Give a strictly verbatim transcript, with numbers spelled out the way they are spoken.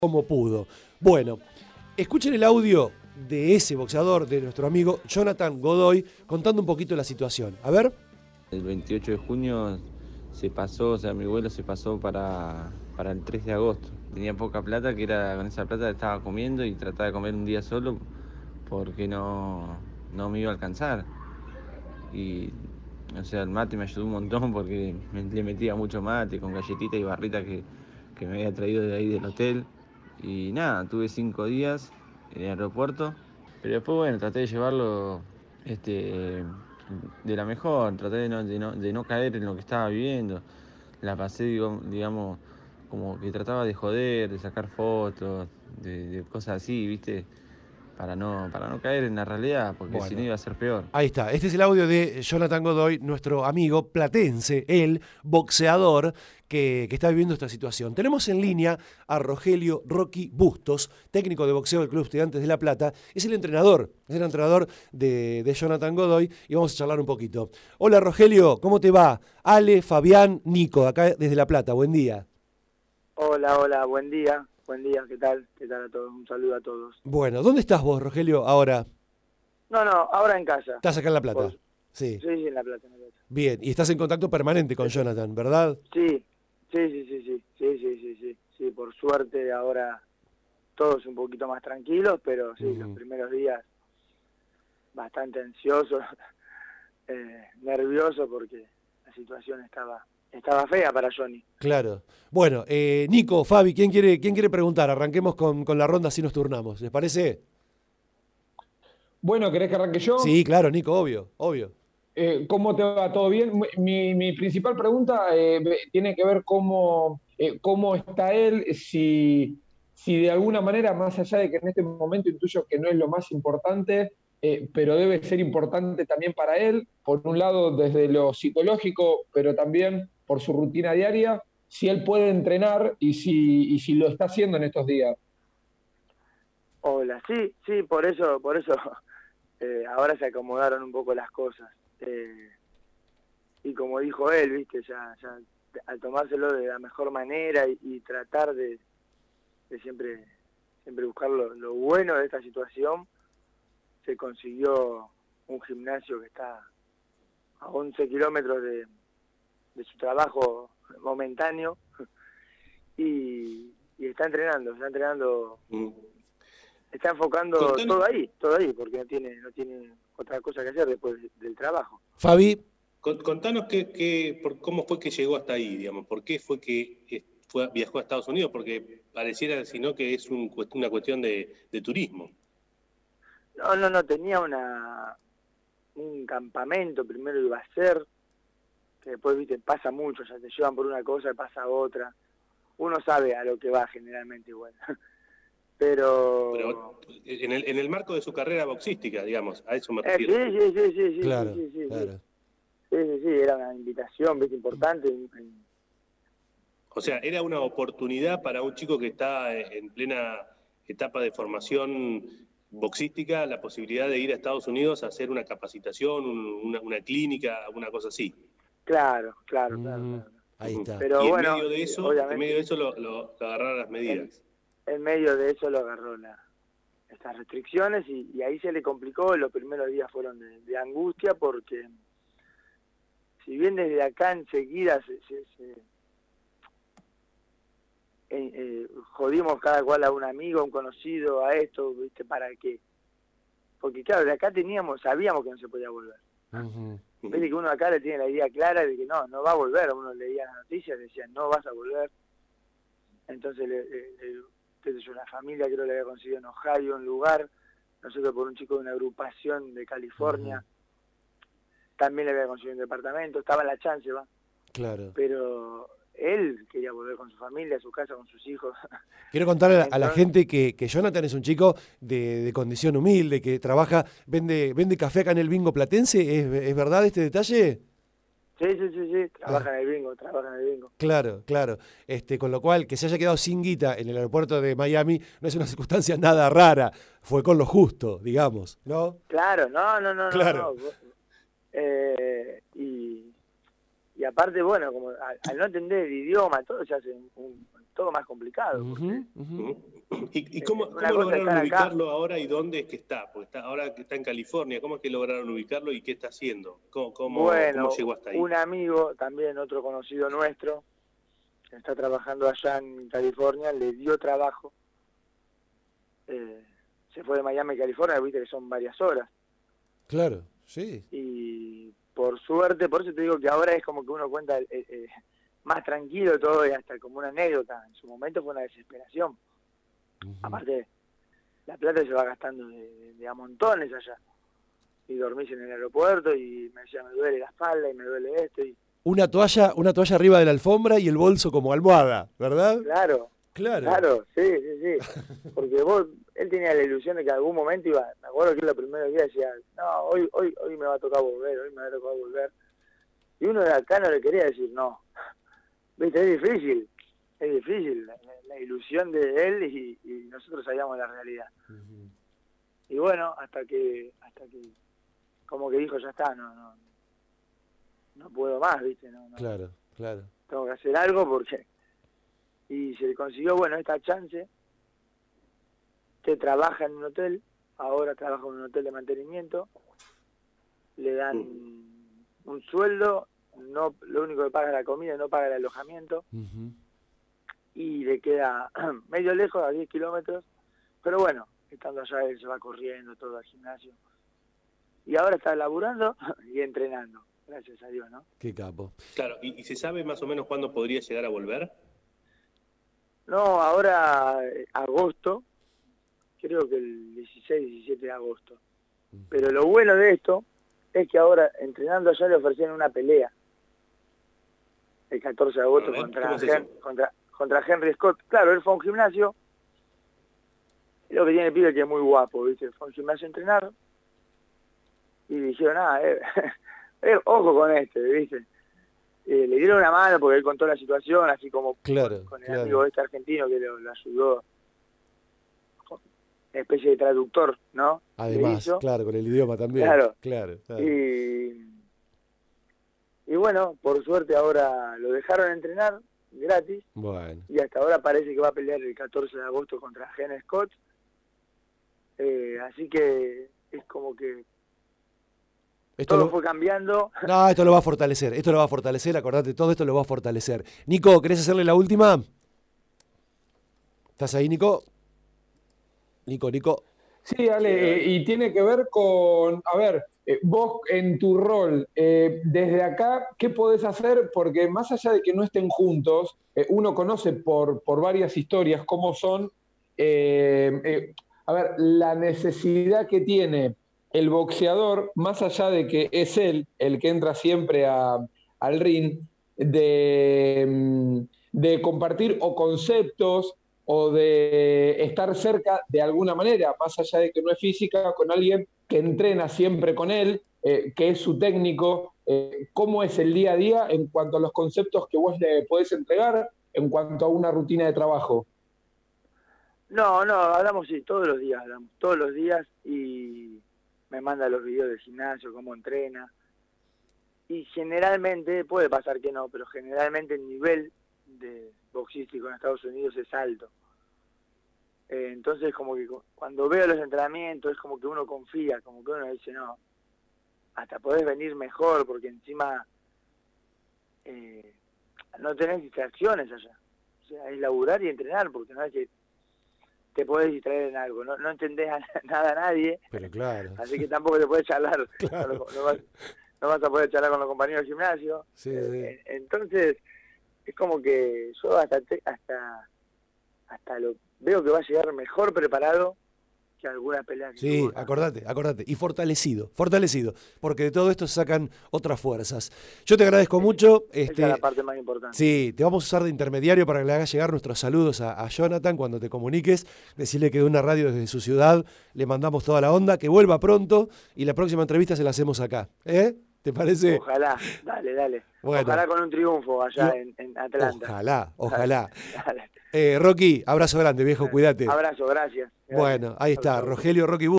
como pudo. Bueno, escuchen el audio de ese boxeador, de nuestro amigo Jonathan Godoy, contando un poquito la situación. A ver. El veintiocho de junio se pasó, o sea, mi vuelo se pasó para, para el tres de agosto. Tenía poca plata, que era con esa plata estaba comiendo y trataba de comer un día solo porque no, no me iba a alcanzar. Y, o sea, el mate me ayudó un montón porque me, le metía mucho mate con galletitas y barritas que, que me había traído de ahí del hotel. Y nada, tuve cinco días en el aeropuerto, pero después, bueno, traté de llevarlo este, de la mejor, traté de no, de, no, de no caer en lo que estaba viviendo. La pasé, digo, digamos, como que trataba de joder, de sacar fotos, de, de cosas así, ¿viste? Para no, para no caer en la realidad, porque si no Bueno, iba a ser peor. ahí está. Este es el audio de Jonathan Godoy, nuestro amigo platense, el boxeador que, que está viviendo esta situación. Tenemos en línea a Rogelio Rocky Bustos, técnico de boxeo del Club Estudiantes de La Plata. Es el entrenador, es el entrenador de, de Jonathan Godoy y vamos a charlar un poquito. Hola Rogelio, ¿cómo te va? Ale, Fabián, Nico, acá desde La Plata. Buen día. Hola, hola, buen día. Buen día, ¿qué tal? ¿Qué tal a todos? Un saludo a todos. Bueno, ¿dónde estás vos, Rogelio, ahora? No, no, ahora en casa. ¿Estás acá en La Plata? Por... Sí. Sí, sí, en La Plata, en La Plata. Bien, y estás en contacto permanente con Jonathan, ¿verdad? Sí, sí, sí, sí, sí, sí, sí, sí, sí, sí, por suerte ahora todos un poquito más tranquilos, pero sí, uh-huh. Los primeros días bastante ansiosos, eh, nervioso porque la situación estaba estaba fea para Johnny. Claro. Bueno, eh, Nico, Fabi, ¿quién quiere, quién quiere preguntar? Arranquemos con, con la ronda, así nos turnamos. ¿Les parece? Bueno, ¿querés que arranque yo? Sí, claro, Nico, obvio, obvio. Eh, ¿Cómo te va? ¿Todo bien? Mi, mi principal pregunta eh, tiene que ver cómo, eh, cómo está él, si, si de alguna manera, más allá de que en este momento intuyo que no es lo más importante, eh, pero debe ser importante también para él, por un lado desde lo psicológico, pero también por su rutina diaria, si él puede entrenar y si, y si lo está haciendo en estos días. Hola, sí, sí, por eso, por eso eh, ahora se acomodaron un poco las cosas. Eh, y como dijo él, viste, ya, ya al tomárselo de la mejor manera y, y tratar de, de siempre siempre buscar lo, lo bueno de esta situación, se consiguió un gimnasio que está a once kilómetros de, de su trabajo momentáneo y, y está entrenando, está entrenando, mm. está enfocando Contanos. todo ahí, todo ahí, porque no tiene, no tiene otra cosa que hacer después del trabajo. Fabi. Contanos qué, qué, por, cómo fue que llegó hasta ahí, digamos, por qué fue que fue, viajó a Estados Unidos, porque pareciera, sino que es un, una cuestión de, de turismo. No, no, no, tenía una un campamento, primero iba a ser, que después, viste, pasa mucho, ya te llevan por una cosa y pasa otra. Uno sabe a lo que va generalmente igual. Pero... Pero en el, en el marco de su carrera boxística, digamos, a eso me eh, refiero. sí, sí, sí, sí, sí, claro, sí, sí, claro. sí. Sí, sí, sí, era una invitación, ¿ves? Importante. O sea, era una oportunidad para un chico que está en plena etapa de formación boxística, la posibilidad de ir a Estados Unidos a hacer una capacitación, un, una, una clínica, una cosa así. Claro, claro, mm, claro, claro. Ahí está. Pero y en bueno, medio de eso, obviamente, en medio de eso lo, lo, lo agarraron las medidas. En, en medio de eso lo agarró la, estas restricciones y, y ahí se le complicó. Los primeros días fueron de, de angustia porque si bien desde acá enseguida se, se, se eh, eh, jodimos cada cual a un amigo, a un conocido, a esto, ¿viste? ¿Para qué? Porque claro, de acá teníamos, sabíamos que no se podía volver. Uh-huh. Viste que uno acá le tiene la idea clara de que no, no va a volver. Uno leía las noticias y decía, no vas a volver. Entonces, le, le, le, qué sé yo, la familia creo que le había conseguido en Ohio un lugar, nosotros por un chico de una agrupación de California, uh-huh. también le había conseguido un departamento, estaba en la chance, va. Claro. Pero él quería volver con su familia, a su casa, con sus hijos. Quiero contarle Entonces, a la gente que, que Jonathan es un chico de, de condición humilde, que trabaja, vende vende café acá en el Bingo Platense. ¿Es, es verdad este detalle? Sí, sí, sí, sí, trabaja ah. en el bingo, trabaja en el bingo. Claro, claro. Este, con lo cual, que se haya quedado sin guita en el aeropuerto de Miami no es una circunstancia nada rara. Fue con lo justo, digamos, ¿no? Claro, no, no, no, claro. no. no. Eh, y, y aparte, bueno, como al, al no entender el idioma, todo se hace un, un, todo más complicado. Uh-huh, uh-huh. ¿Y, y cómo, eh, cómo lograron acá, ubicarlo ahora y dónde es que está? Porque está, ahora que está en California, ¿cómo es que lograron ubicarlo y qué está haciendo? ¿Cómo, cómo, bueno, cómo llegó hasta ahí? Un amigo, también otro conocido nuestro, que está trabajando allá en California, le dio trabajo. Eh, se fue de Miami a California, viste que son varias horas. Claro, sí. Y por suerte, por eso te digo que ahora es como que uno cuenta eh, eh, más tranquilo todo y hasta como una anécdota. En su momento fue una desesperación. Uh-huh. Aparte, la plata se va gastando de, de, de a montones allá. Y dormís en el aeropuerto y me decía, me duele la espalda y me duele esto. Y... Una toalla, una toalla arriba de la alfombra y el bolso como almohada, ¿verdad? Claro. Claro. Claro, sí, sí, sí. Porque vos, él tenía la ilusión de que en algún momento iba, me acuerdo que los primeros días decía, no, hoy, hoy, hoy me va a tocar volver, hoy me va a tocar volver. Y uno de acá no le quería decir no. Viste, es difícil, es difícil la, la ilusión de él y, y nosotros sabíamos la realidad. Uh-huh. Y bueno, hasta que, hasta que, como que dijo, ya está, no, no, no puedo más, viste, no, no. Claro, claro. Tengo que hacer algo porque... Y se le consiguió, bueno, esta chance, que trabaja en un hotel, ahora trabaja en un hotel de mantenimiento, le dan uh-huh. un sueldo, no lo único que paga es la comida, no paga el alojamiento, uh-huh. y le queda medio lejos, a diez kilómetros, pero bueno, estando allá él se va corriendo todo al gimnasio. Y ahora está laburando y entrenando, gracias a Dios, ¿no? Qué capo. Claro, ¿y, y se sabe más o menos cuándo podría llegar a volver? No, ahora eh, agosto, creo que el dieciséis, diecisiete de agosto. Pero lo bueno de esto es que ahora, entrenando allá, le ofrecieron una pelea. El catorce de agosto ver, contra, Hen contra, contra Henry Scott. Claro, él fue a un gimnasio. Lo que tiene el pibe es que es muy guapo, ¿viste? Fue a un gimnasio a entrenar. Y dijeron, ah, eh, eh, ojo con este, ¿viste? Eh, le dieron una mano porque él contó la situación, así como claro, con, con el claro. amigo este argentino que lo, lo ayudó, una especie de traductor, ¿no? Además, claro, con el idioma también. Claro, claro, claro. Y, y bueno, por suerte ahora lo dejaron entrenar gratis, bueno. Y hasta ahora parece que va a pelear el catorce de agosto contra Henry Scott, eh, así que es como que Esto todo lo... fue cambiando. No, esto lo va a fortalecer, esto lo va a fortalecer, acordate, todo esto lo va a fortalecer. Nico, ¿querés hacerle la última? ¿Estás ahí, Nico? Nico, Nico. Sí, Ale, eh, y tiene que ver con, a ver, eh, vos en tu rol, eh, desde acá, ¿qué podés hacer? Porque más allá de que no estén juntos, eh, uno conoce por, por varias historias cómo son, eh, eh, a ver, la necesidad que tiene el boxeador, más allá de que es él el que entra siempre a, al ring, de, de compartir o conceptos o de estar cerca de alguna manera, más allá de que no es física, con alguien que entrena siempre con él, eh, que es su técnico. Eh, ¿Cómo es el día a día en cuanto a los conceptos que vos le podés entregar en cuanto a una rutina de trabajo? No, no, hablamos sí, todos los días, hablamos, todos los días, y me manda los videos del gimnasio, cómo entrena, y generalmente, puede pasar que no, pero generalmente el nivel de boxístico en Estados Unidos es alto. Eh, entonces como que cuando veo los entrenamientos es como que uno confía, como que uno dice, no, hasta podés venir mejor, porque encima eh, no tenés distracciones allá. O sea, es laburar y entrenar, porque no es que te podés distraer en algo, no, no entendés a, nada a nadie, pero claro. Así que tampoco te podés charlar, claro. no, no, vas, no vas a poder charlar con los compañeros del gimnasio. Sí, eh, sí. Entonces, es como que yo hasta te, hasta hasta lo veo que va a llegar mejor preparado que alguna pelea que sí, tuvo, ¿no? acordate, acordate, y fortalecido, fortalecido, porque de todo esto se sacan otras fuerzas. Yo te agradezco es, mucho. Esa este, es la parte más importante. Sí, te vamos a usar de intermediario para que le hagas llegar nuestros saludos a, a Jonathan cuando te comuniques, decirle que de una radio desde su ciudad le mandamos toda la onda, que vuelva pronto y la próxima entrevista se la hacemos acá. ¿Eh? ¿Te parece? Ojalá, dale, dale. Bueno. Ojalá con un triunfo allá y, en, en Atlanta. Ojalá, ojalá. Dale. Eh, Rocky, abrazo grande, viejo, cuídate. Abrazo, gracias. gracias. Bueno, ahí está, Rogelio Rocky